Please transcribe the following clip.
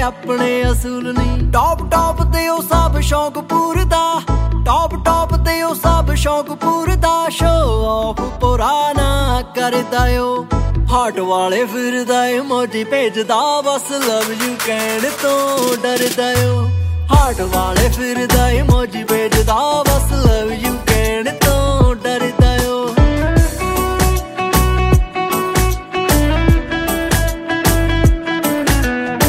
अपने असूल नी। Top top ते ओ सब शौक पूरदा, टॉप टॉप ते ओ सब शौक पूरदा। शो ऑफ पुराना करदा ओ हार्ट वाले फिरदा ए मौजी भेजदा, बस लव यू कहण तो डरदा ओ। हार्ट वाले फिरदा ए मौजी भेजदा, बस लव यू